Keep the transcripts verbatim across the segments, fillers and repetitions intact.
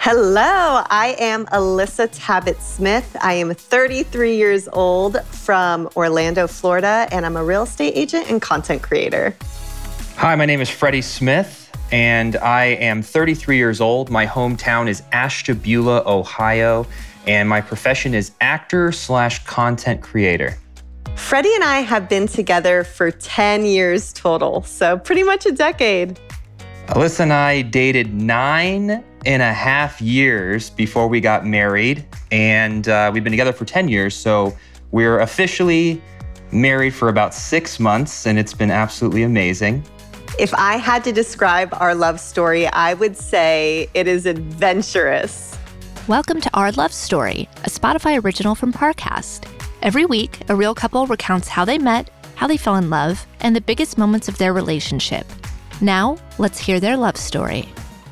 Hello, I am Alyssa Tabbitt Smith. I am thirty-three years old from Orlando, Florida, and I'm a real estate agent and content creator. Hi, my name is Freddie Smith, and I am thirty-three years old. My hometown is Ashtabula, Ohio, and my profession is actor slash content creator. Freddie and I have been together for ten years total, so pretty much a decade. Alyssa and I dated nine and a half years before we got married, and uh, we've been together for ten years, so we're officially married for about six months, and it's been absolutely amazing. If I had to describe our love story, I would say it is adventurous. Welcome to Our Love Story, a Spotify original from Parcast. Every week, a real couple recounts how they met, how they fell in love, and the biggest moments of their relationship. Now, let's hear their love story.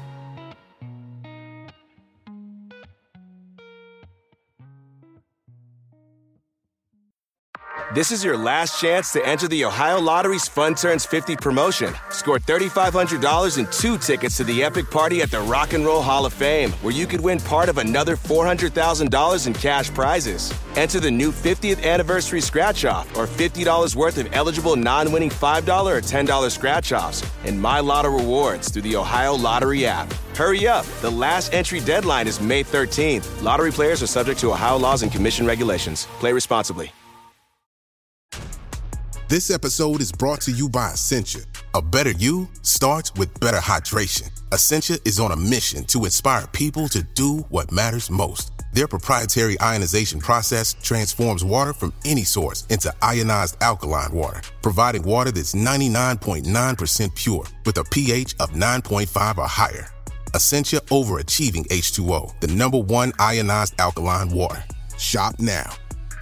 This is your last chance to enter the Ohio Lottery's Fun Turns fifty promotion. Score three thousand five hundred dollars and two tickets to the epic party at the Rock and Roll Hall of Fame, where you could win part of another four hundred thousand dollars in cash prizes. Enter the new fiftieth anniversary scratch-off or fifty dollars worth of eligible non-winning five dollars or ten dollars scratch-offs and My Lotto rewards through the Ohio Lottery app. Hurry up. The last entry deadline is May thirteenth. Lottery players are subject to Ohio laws and commission regulations. Play responsibly. This episode is brought to you by Essentia. A better you starts with better hydration. Essentia is on a mission to inspire people to do what matters most. Their proprietary ionization process transforms water from any source into ionized alkaline water, providing water that's ninety-nine point nine percent pure with a pH of nine point five or higher. Essentia Overachieving H two O, the number one ionized alkaline water. Shop now.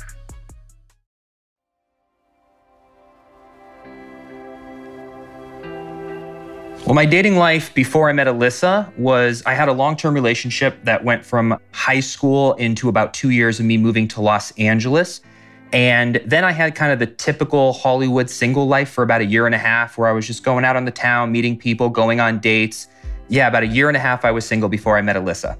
Well, my dating life before I met Alyssa was I had a long-term relationship that went from high school into about two years of me moving to Los Angeles. And then I had kind of the typical Hollywood single life for about a year and a half where I was just going out on the town, meeting people, going on dates. Yeah, about a year and a half I was single before I met Alyssa.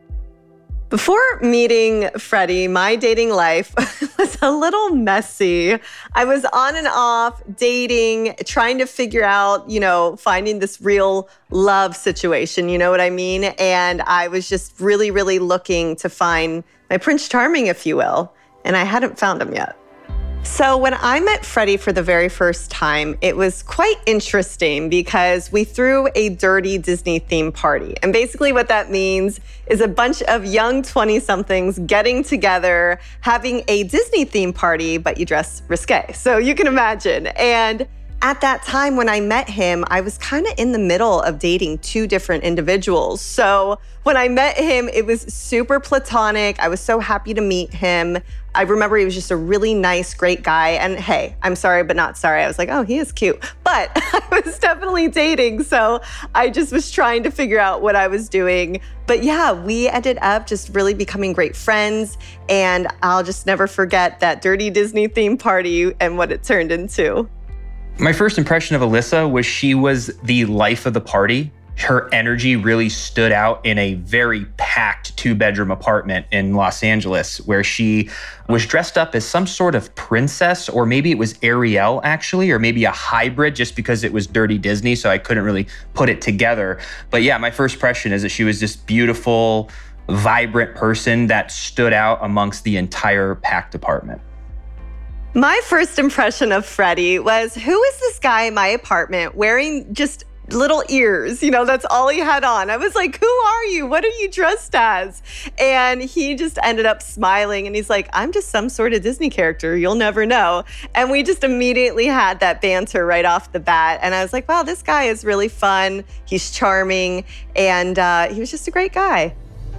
Before meeting Freddie, my dating life was a little messy. I was on and off dating, trying to figure out, you know, finding this real love situation, you know what I mean? And I was just really, really looking to find my Prince Charming, if you will, and I hadn't found him yet. So when I met Freddie for the very first time, it was quite interesting because we threw a dirty Disney theme party. And basically what that means is a bunch of young twenty-somethings getting together, having a Disney theme party, but you dress risque. So you can imagine. And at that time when I met him, I was kind of in the middle of dating two different individuals. So when I met him, it was super platonic. I was so happy to meet him. I remember he was just a really nice, great guy. And hey, I'm sorry, but not sorry. I was like, oh, he is cute. But I was definitely dating. So I just was trying to figure out what I was doing. But yeah, we ended up just really becoming great friends. And I'll just never forget that dirty Disney theme party and what it turned into. My first impression of Alyssa was she was the life of the party. Her energy really stood out in a very packed two-bedroom apartment in Los Angeles where she was dressed up as some sort of princess, or maybe it was Ariel actually, or maybe a hybrid just because it was dirty Disney, so I couldn't really put it together. But yeah, my first impression is that she was this beautiful, vibrant person that stood out amongst the entire packed apartment. My first impression of Freddie was, who is this guy in my apartment wearing just little ears? You know, that's all he had on. I was like, who are you? What are you dressed as? And he just ended up smiling and he's like, I'm just some sort of Disney character. You'll never know. And we just immediately had that banter right off the bat. And I was like, wow, this guy is really fun. He's charming. And uh, he was just a great guy.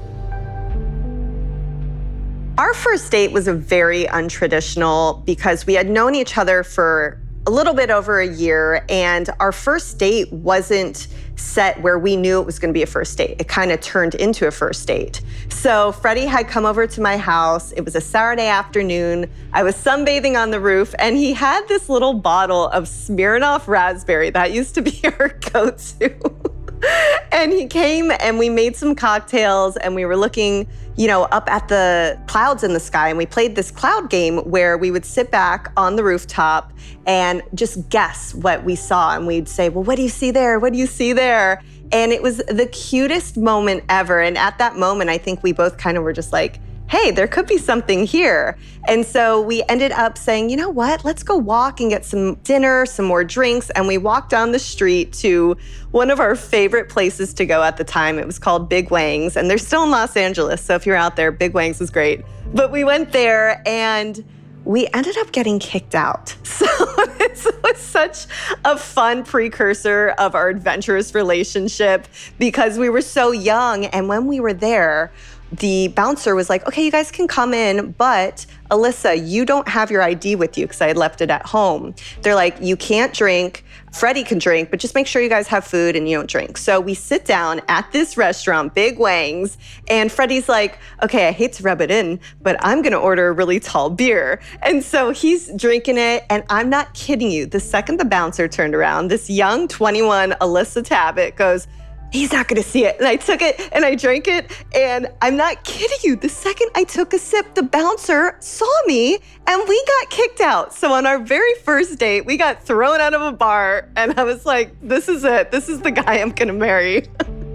Our first date was a very untraditional because we had known each other for a little bit over a year, and our first date wasn't set where we knew it was going to be a first date. It kind of turned into a first date. So Freddie had come over to my house. It was a Saturday afternoon. I was sunbathing on the roof, and he had this little bottle of Smirnoff Raspberry. That used to be our go-to. And he came and we made some cocktails and we were looking, you know, up at the clouds in the sky. And we played this cloud game where we would sit back on the rooftop and just guess what we saw. And we'd say, well, what do you see there? What do you see there? And it was the cutest moment ever. And at that moment, I think we both kind of were just like, hey, there could be something here. And so we ended up saying, you know what, let's go walk and get some dinner, some more drinks. And we walked down the street to one of our favorite places to go at the time. It was called Big Wang's, and they're still in Los Angeles. So if you're out there, Big Wang's was great. But we went there and we ended up getting kicked out. So this was such a fun precursor of our adventurous relationship because we were so young. And when we were there, the bouncer was like, okay, you guys can come in, but Alyssa, you don't have your I D with you because I had left it at home. They're like, you can't drink. Freddie can drink, but just make sure you guys have food and you don't drink. So we sit down at this restaurant, Big Wang's, and Freddie's like, okay, I hate to rub it in, but I'm gonna order a really tall beer. And so he's drinking it, and I'm not kidding you. The second the bouncer turned around, this young twenty-one Alyssa Tabbitt goes, he's not gonna see it. And I took it and I drank it. And I'm not kidding you. The second I took a sip, the bouncer saw me and we got kicked out. So on our very first date, we got thrown out of a bar. And I was like, this is it. This is the guy I'm gonna marry.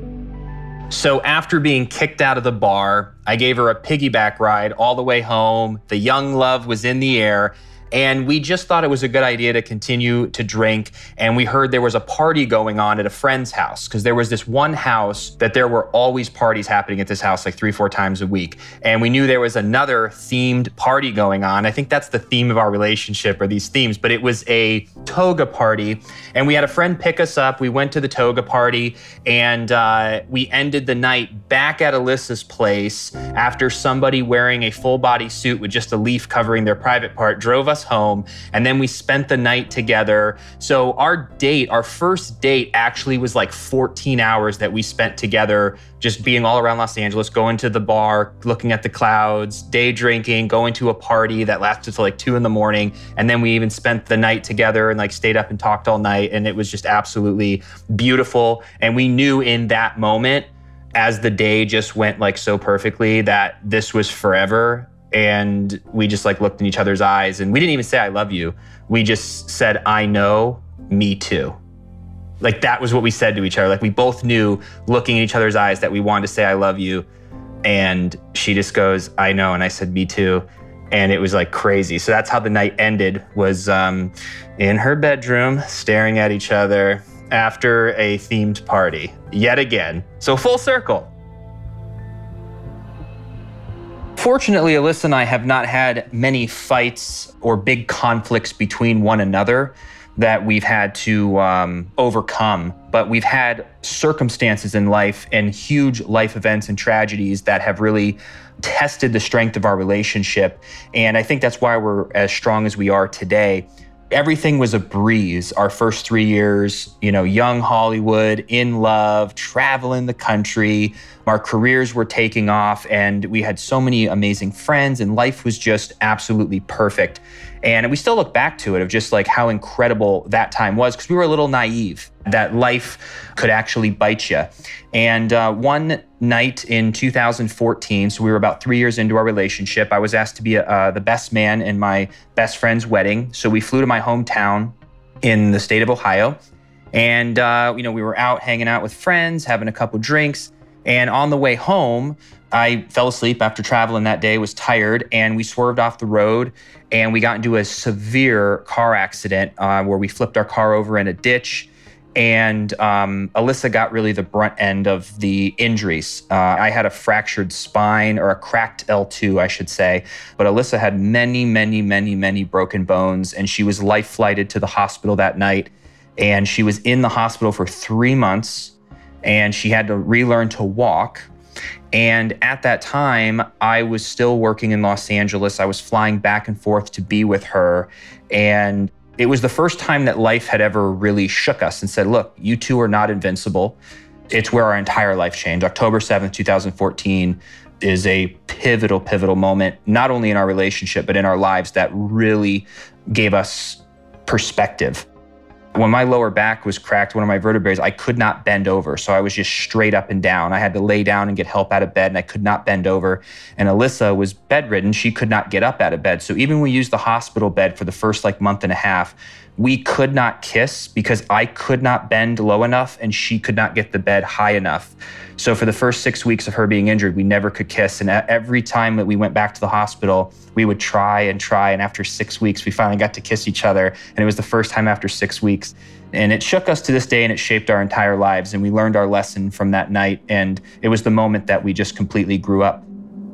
So after being kicked out of the bar, I gave her a piggyback ride all the way home. The young love was in the air. And we just thought it was a good idea to continue to drink. And we heard there was a party going on at a friend's house because there was this one house that there were always parties happening at this house like three, four times a week. And we knew there was another themed party going on. I think that's the theme of our relationship, or these themes, but it was a toga party. And we had a friend pick us up. We went to the toga party and uh, we ended the night back at Alyssa's place after somebody wearing a full body suit with just a leaf covering their private part drove us home, and then we spent the night together. So our date, our first date actually was like fourteen hours that we spent together, just being all around Los Angeles, going to the bar, looking at the clouds, day drinking, going to a party that lasted till like two in the morning. And then we even spent the night together and like stayed up and talked all night. And it was just absolutely beautiful. And we knew in that moment, as the day just went like so perfectly, that this was forever. And we just like looked in each other's eyes and we didn't even say, I love you. We just said, I know, me too. Like that was what we said to each other. Like we both knew looking in each other's eyes that we wanted to say, I love you. And she just goes, I know. And I said, me too. And it was like crazy. So that's how the night ended, was um, in her bedroom, staring at each other after a themed party yet again. So full circle. Fortunately, Alyssa and I have not had many fights or big conflicts between one another that we've had to um, overcome. But we've had circumstances in life and huge life events and tragedies that have really tested the strength of our relationship. And I think that's why we're as strong as we are today. Everything was a breeze. Our first three years, you know, young Hollywood, in love, traveling the country. Our careers were taking off and we had so many amazing friends and life was just absolutely perfect. And we still look back to it of just like how incredible that time was, because we were a little naive that life could actually bite you. And uh, one night in two thousand fourteen, so we were about three years into our relationship, I was asked to be uh, the best man in my best friend's wedding. So we flew to my hometown in the state of Ohio. And, uh, you know, we were out hanging out with friends, having a couple drinks. And on the way home, I fell asleep after traveling that day, was tired, and we swerved off the road and we got into a severe car accident uh, where we flipped our car over in a ditch. And um, Alyssa got really the brunt end of the injuries. Uh, I had a fractured spine, or a cracked L two, I should say. But Alyssa had many, many, many, many broken bones, and she was life flighted to the hospital that night. And she was in the hospital for three months, and she had to relearn to walk. And at that time, I was still working in Los Angeles. I was flying back and forth to be with her. And it was the first time that life had ever really shook us and said, look, you two are not invincible. It's where our entire life changed. October seventh, two thousand fourteen is a pivotal, pivotal moment, not only in our relationship, but in our lives, that really gave us perspective. When my lower back was cracked, one of my vertebrae, I could not bend over. So I was just straight up and down. I had to lay down and get help out of bed, and I could not bend over. And Alyssa was bedridden. She could not get up out of bed. So even when we used the hospital bed for the first like month and a half, we could not kiss because I could not bend low enough and she could not get the bed high enough. So for the first six weeks of her being injured, we never could kiss. And every time that we went back to the hospital, we would try and try. And after six weeks, we finally got to kiss each other. And it was the first time after six weeks. And it shook us to this day, and it shaped our entire lives. And we learned our lesson from that night. And it was the moment that we just completely grew up.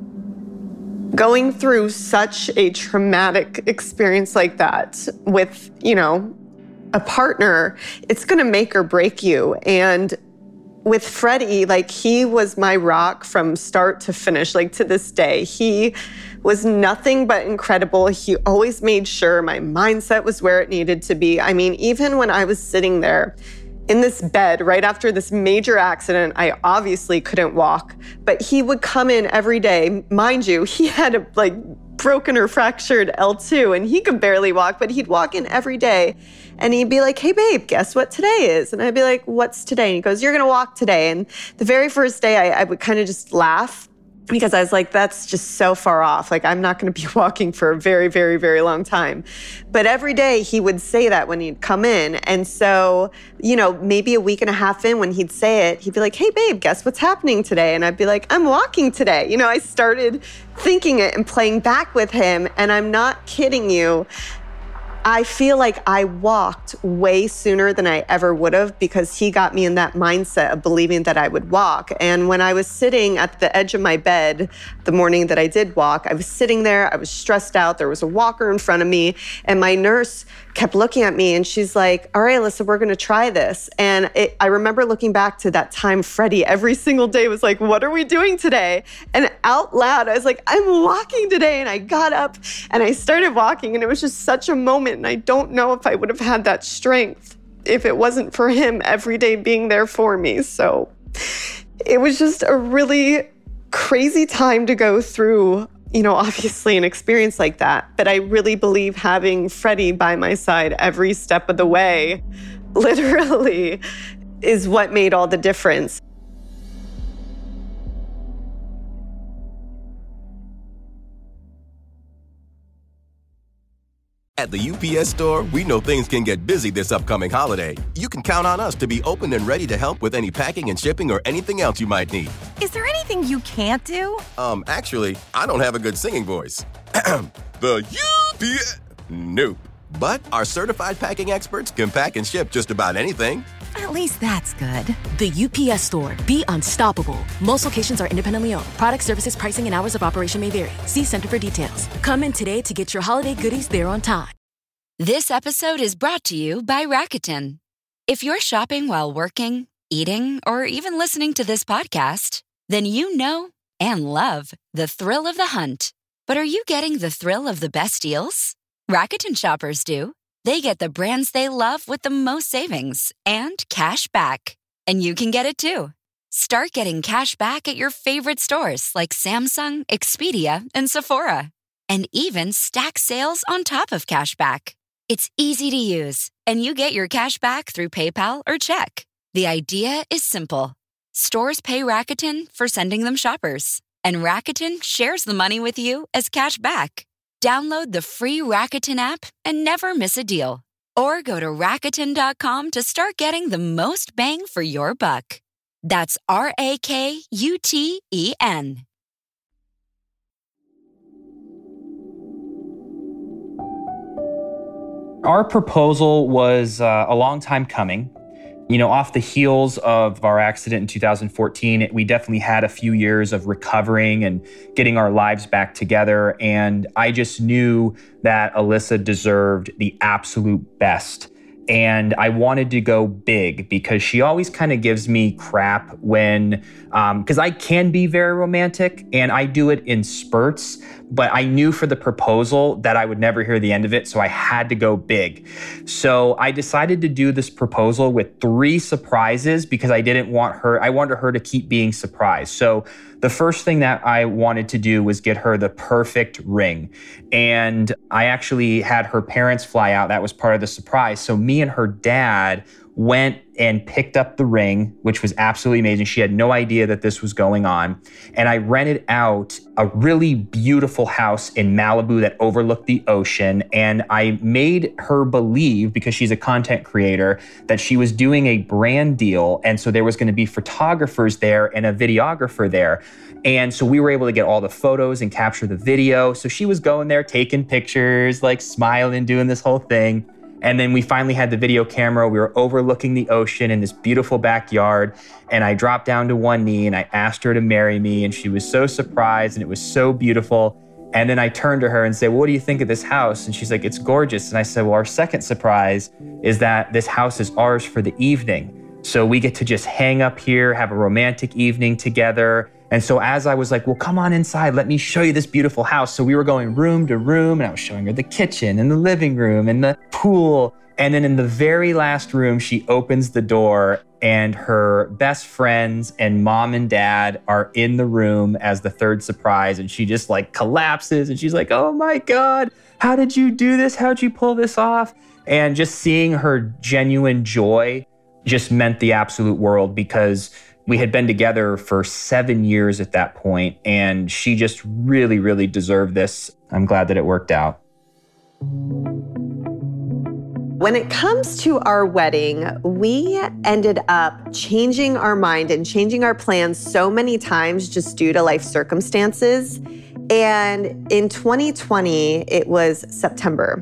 Going through such a traumatic experience like that with, you know, a partner, it's going to make or break you. And with Freddie, like, he was my rock from start to finish, like to this day. He was nothing but incredible. He always made sure my mindset was where it needed to be. I mean, even when I was sitting there in this bed right after this major accident, I obviously couldn't walk, but he would come in every day. Mind you, he had a like broken or fractured L two and he could barely walk, but he'd walk in every day and he'd be like, "Hey babe, guess what today is?" And I'd be like, "What's today?" And he goes, "You're gonna walk today." And the very first day I, I would kind of just laugh because I was like, that's just so far off. Like, I'm not going to be walking for a very, very, very long time. But every day he would say that when he'd come in. And so, you know, maybe a week and a half in when he'd say it, he'd be like, "Hey babe, guess what's happening today?" And I'd be like, "I'm walking today." You know, I started thinking it and playing back with him. And I'm not kidding you. I feel like I walked way sooner than I ever would have because he got me in that mindset of believing that I would walk. And when I was sitting at the edge of my bed the morning that I did walk, I was sitting there, I was stressed out. There was a walker in front of me, and my nurse kept looking at me and she's like, "All right, Alyssa, we're going to try this." And it, I remember looking back to that time Freddie every single day was like, "What are we doing today?" And out loud, I was like, "I'm walking today." And I got up and I started walking, and it was just such a moment. And I don't know if I would have had that strength if it wasn't for him every day being there for me. So it was just a really crazy time to go through, you know, obviously an experience like that. But I really believe having Freddie by my side every step of the way, literally, is what made all the difference. At the U P S Store, we know things can get busy this upcoming holiday. You can count on us to be open and ready to help with any packing and shipping or anything else you might need. Is there anything you can't do? Um, actually, I don't have a good singing voice. The U P S... Nope. But our certified packing experts can pack and ship just about anything. At least that's good. The U P S Store. Be unstoppable. Most locations are independently owned. Product, services, pricing, and hours of operation may vary. See Center for details. Come in today to get your holiday goodies there on time. This episode is brought to you by Rakuten. If you're shopping while working, eating, or even listening to this podcast, then you know and love the thrill of the hunt. But are you getting the thrill of the best deals? Rakuten shoppers do. They get the brands they love with the most savings and cash back. And you can get it too. Start getting cash back at your favorite stores like Samsung, Expedia, and Sephora. And even stack sales on top of cash back. It's easy to use, and you get your cash back through PayPal or check. The idea is simple. Stores pay Rakuten for sending them shoppers, and Rakuten shares the money with you as cash back. Download the free Rakuten app and never miss a deal. Or go to Rakuten dot com to start getting the most bang for your buck. That's R A K U T E N. Our proposal was uh, a long time coming. You know, off the heels of our accident in two thousand fourteen, we definitely had a few years of recovering and getting our lives back together. And I just knew that Alyssa deserved the absolute best. And I wanted to go big because she always kind of gives me crap when, um, because I can be very romantic and I do it in spurts, but I knew for the proposal that I would never hear the end of it, so I had to go big. So I decided to do this proposal with three surprises because I didn't want her, I wanted her to keep being surprised. So the first thing that I wanted to do was get her the perfect ring. And I actually had her parents fly out. That was part of the surprise. So me and her dad went and picked up the ring, which was absolutely amazing. She had no idea that this was going on. And I rented out a really beautiful house in Malibu that overlooked the ocean. And I made her believe, because she's a content creator, that she was doing a brand deal. And so there was going to be photographers there and a videographer there. And so we were able to get all the photos and capture the video. So she was going there, taking pictures, like smiling, doing this whole thing. And then we finally had the video camera. We were overlooking the ocean in this beautiful backyard. And I dropped down to one knee and I asked her to marry me. And she was so surprised and it was so beautiful. And then I turned to her and said, well, what do you think of this house? And she's like, it's gorgeous. And I said, well, our second surprise is that this house is ours for the evening. So we get to just hang up here, have a romantic evening together. And so as I was like, well, come on inside, let me show you this beautiful house. So we were going room to room and I was showing her the kitchen and the living room and the pool. And then in the very last room, she opens the door and her best friends and mom and dad are in the room as the third surprise. And she just like collapses and she's like, oh my God, how did you do this? How'd you pull this off? And just seeing her genuine joy just meant the absolute world, because we had been together for seven years at that point, and she just really, really deserved this. I'm glad that it worked out. When it comes to our wedding, we ended up changing our mind and changing our plans so many times just due to life circumstances. And in twenty twenty, it was September.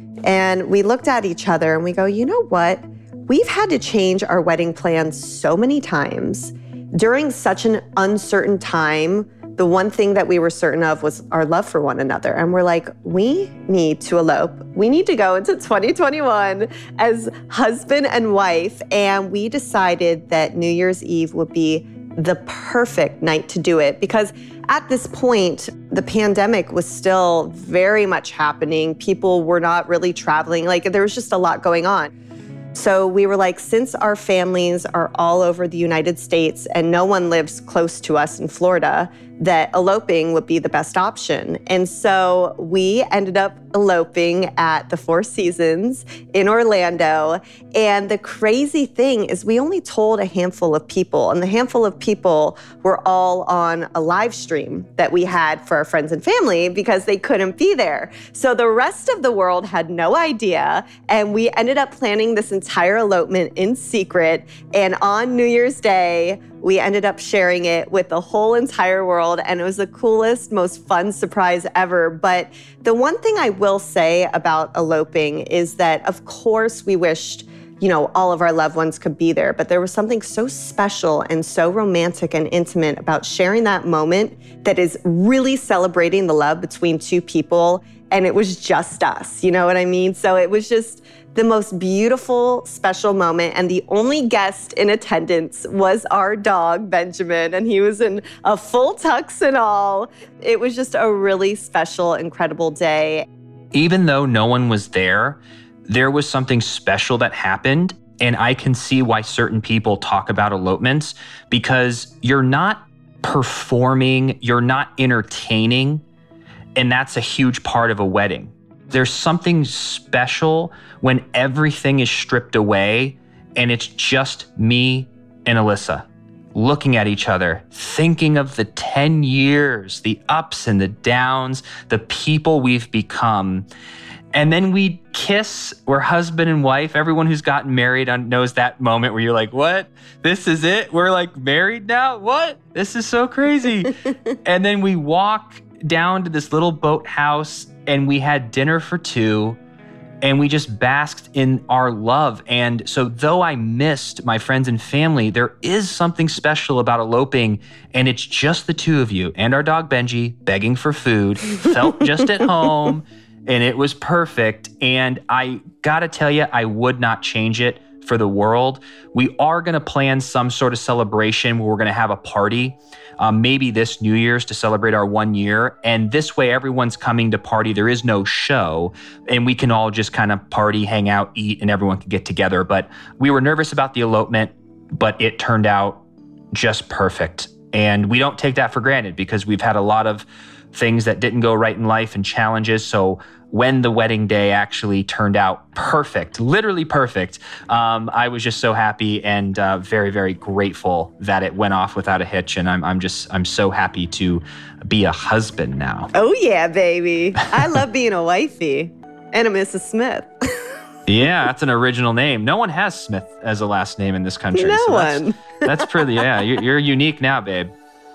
And we looked at each other and we go, you know what? We've had to change our wedding plans so many times. During such an uncertain time, the one thing that we were certain of was our love for one another. And we're like, we need to elope. We need to go into twenty twenty-one as husband and wife. And we decided that New Year's Eve would be the perfect night to do it, because at this point, the pandemic was still very much happening. People were not really traveling. Like, there was just a lot going on. So we were like, since our families are all over the United States and no one lives close to us in Florida, that eloping would be the best option. And so we ended up eloping at the Four Seasons in Orlando. And the crazy thing is we only told a handful of people, and the handful of people were all on a live stream that we had for our friends and family because they couldn't be there. So the rest of the world had no idea. And we ended up planning this entire elopement in secret. And on New Year's Day, we ended up sharing it with the whole entire world, and it was the coolest, most fun surprise ever. But the one thing I will say about eloping is that, of course, we wished, you know, all of our loved ones could be there, but there was something so special and so romantic and intimate about sharing that moment that is really celebrating the love between two people, and it was just us, you know what I mean? So it was just the most beautiful, special moment. And the only guest in attendance was our dog, Benjamin, and he was in a full tux and all. It was just a really special, incredible day. Even though no one was there, there was something special that happened. And I can see why certain people talk about elopements, because you're not performing, you're not entertaining, and that's a huge part of a wedding. There's something special when everything is stripped away and it's just me and Alyssa looking at each other, thinking of the ten years, the ups and the downs, the people we've become. And then we kiss, we're husband and wife. Everyone who's gotten married knows that moment where you're like, what? This is it? We're like married now? What? This is so crazy. And then we walk down to this little boathouse and we had dinner for two and we just basked in our love. And so though I missed my friends and family, there is something special about eloping, and it's just the two of you and our dog Benji begging for food, felt just at home, and it was perfect. And I gotta tell you, I would not change it for the world. We are gonna plan some sort of celebration where we're gonna have a party, um, maybe this New Year's, to celebrate our one year. And this way everyone's coming to party. There is no show, and we can all just kind of party, hang out, eat, and everyone can get together. But we were nervous about the elopement, but it turned out just perfect. And we don't take that for granted because we've had a lot of things that didn't go right in life and challenges. So when the wedding day actually turned out perfect, literally perfect, um, I was just so happy and uh, very, very grateful that it went off without a hitch. And I'm, I'm just, I'm so happy to be a husband now. Oh yeah, baby. I love being a wifey and a Missus Smith. Yeah, that's an original name. No one has Smith as a last name in this country. No so one. That's, that's pretty, yeah, you're, you're unique now, babe.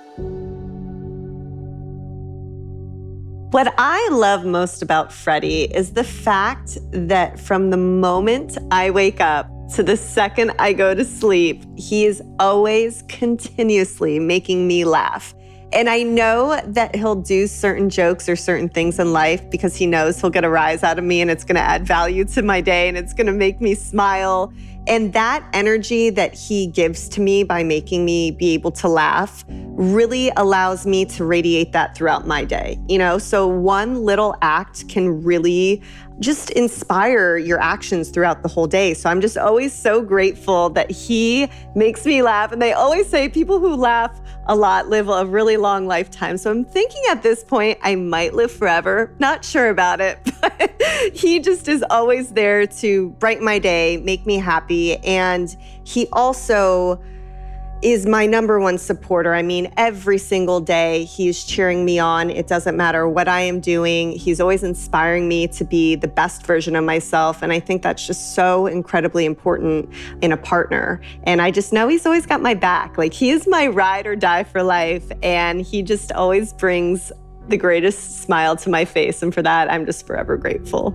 What I love most about Freddie is the fact that from the moment I wake up to the second I go to sleep, he is always continuously making me laugh. And I know that he'll do certain jokes or certain things in life because he knows he'll get a rise out of me and it's going to add value to my day and it's going to make me smile. And that energy that he gives to me by making me be able to laugh really allows me to radiate that throughout my day. You know, so one little act can really just inspire your actions throughout the whole day. So I'm just always so grateful that he makes me laugh. And they always say people who laugh a lot live a really long lifetime. So I'm thinking at this point, I might live forever. Not sure about it, but he just is always there to brighten my day, make me happy. And he also is my number one supporter. I mean, every single day he's cheering me on. It doesn't matter what I am doing. He's always inspiring me to be the best version of myself. And I think that's just so incredibly important in a partner. And I just know he's always got my back. Like, he is my ride or die for life. And he just always brings the greatest smile to my face. And for that, I'm just forever grateful.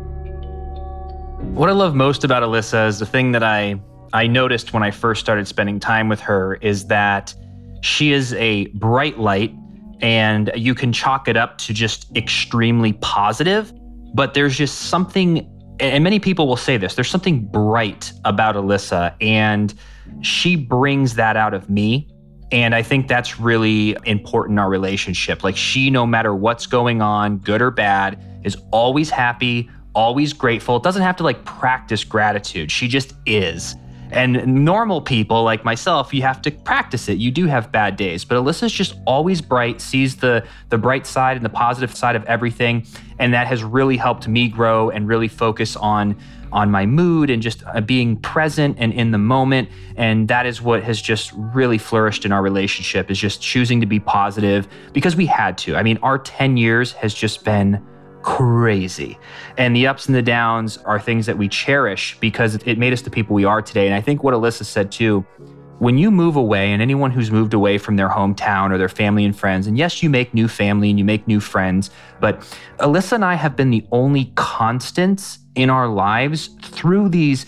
What I love most about Alyssa is the thing that I I noticed when I first started spending time with her is that she is a bright light and you can chalk it up to just extremely positive, but there's just something, and many people will say this, there's something bright about Alyssa and she brings that out of me. And I think that's really important in our relationship. Like, she, no matter what's going on, good or bad, is always happy, always grateful. It doesn't have to like practice gratitude. She just is. And normal people like myself, you have to practice it. You do have bad days, but Alyssa's just always bright, sees the the bright side and the positive side of everything. And that has really helped me grow and really focus on, on my mood and just being present and in the moment. And that is what has just really flourished in our relationship, is just choosing to be positive because we had to. I mean, our ten years has just been crazy. And the ups and the downs are things that we cherish because it made us the people we are today. And I think what Alyssa said too, when you move away, and anyone who's moved away from their hometown or their family and friends, and yes, you make new family and you make new friends, but Alyssa and I have been the only constants in our lives through these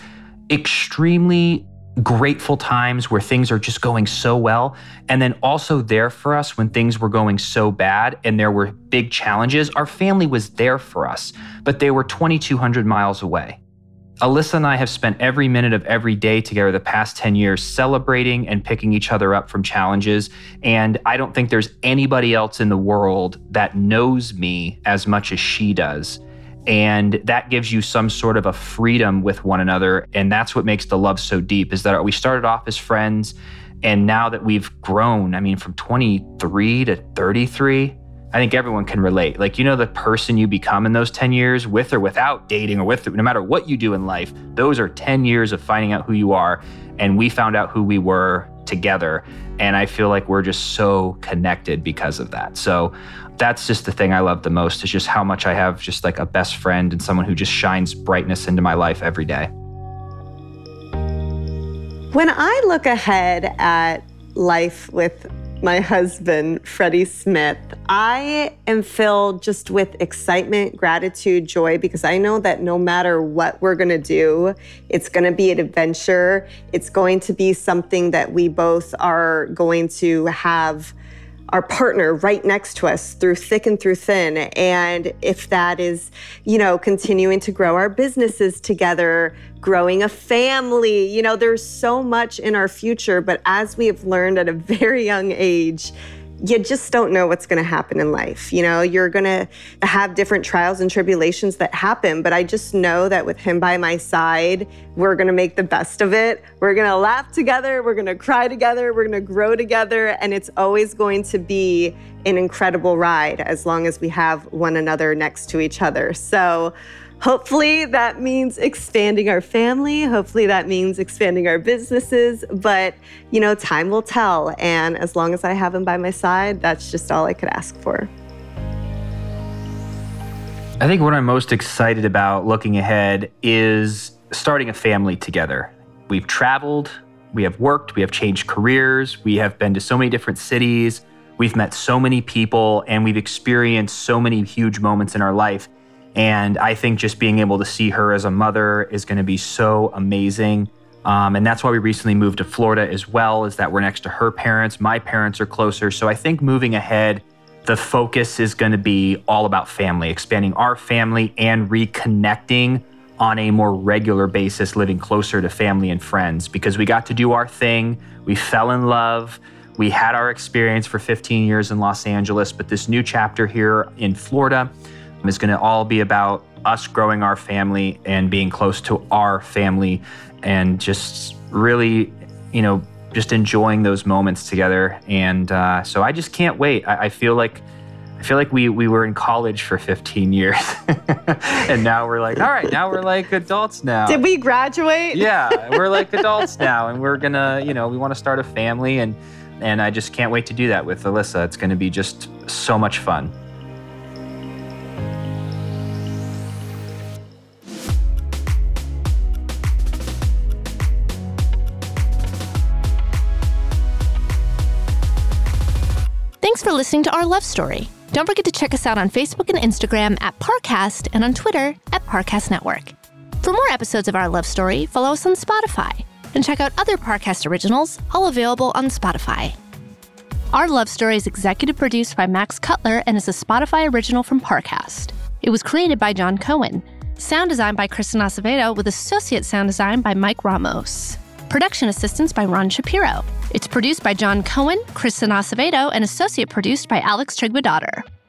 extremely grateful times where things are just going so well. And then also there for us when things were going so bad and there were big challenges. Our family was there for us, but they were twenty-two hundred miles away. Alyssa and I have spent every minute of every day together the past ten years celebrating and picking each other up from challenges. And I don't think there's anybody else in the world that knows me as much as she does. And that gives you some sort of a freedom with one another. And that's what makes the love so deep, is that we started off as friends. And now that we've grown, I mean, from twenty-three to thirty-three, I think everyone can relate. Like, you know, the person you become in those ten years, with or without dating or with, no matter what you do in life, those are ten years of finding out who you are. And we found out who we were together. And I feel like we're just so connected because of that. So that's just the thing I love the most, is just how much I have just like a best friend and someone who just shines brightness into my life every day. When I look ahead at life with my husband, Freddie Smith, I am filled just with excitement, gratitude, joy, because I know that no matter what we're going to do, it's going to be an adventure. It's going to be something that we both are going to have our partner right next to us through thick and through thin. And if that is, you know, continuing to grow our businesses together, growing a family, you know, there's so much in our future. But as we have learned at a very young age, you just don't know what's going to happen in life. You know, you're going to have different trials and tribulations that happen, but I just know that with him by my side, we're going to make the best of it. We're going to laugh together. We're going to cry together. We're going to grow together. And it's always going to be an incredible ride as long as we have one another next to each other. So hopefully that means expanding our family. Hopefully that means expanding our businesses. But, you know, time will tell. And as long as I have him by my side, that's just all I could ask for. I think what I'm most excited about looking ahead is starting a family together. We've traveled, we have worked, we have changed careers, we have been to so many different cities, we've met so many people, and we've experienced so many huge moments in our life. And I think just being able to see her as a mother is going to be so amazing. Um, and that's why we recently moved to Florida as well, is that we're next to her parents. My parents are closer. So I think moving ahead, the focus is going to be all about family, expanding our family and reconnecting on a more regular basis, living closer to family and friends, because we got to do our thing. We fell in love. We had our experience for fifteen years in Los Angeles, but this new chapter here in Florida is going to all be about us growing our family and being close to our family and just really, you know, just enjoying those moments together. And uh, so I just can't wait. I, I feel like I feel like we we were in college for fifteen years and now we're like, all right, now we're like adults now. Did we graduate? Yeah, we're like adults now, and we're gonna, you know, we want to start a family, and and I just can't wait to do that with Alyssa. It's going to be just so much fun. Thanks for listening to Our Love Story. Don't forget to check us out on Facebook and Instagram at Parcast and on Twitter at Parcast Network. For more episodes of Our Love Story, follow us on Spotify and check out other Parcast originals, all available on Spotify. Our Love Story is executive produced by Max Cutler and is a Spotify original from Parcast. It was created by John Cohen. Sound design by Kristen Acevedo with associate sound design by Mike Ramos. Production assistance by Ron Shapiro. It's produced by John Cohen, Kristen Acevedo, and associate produced by Alex Trigba-Daughter.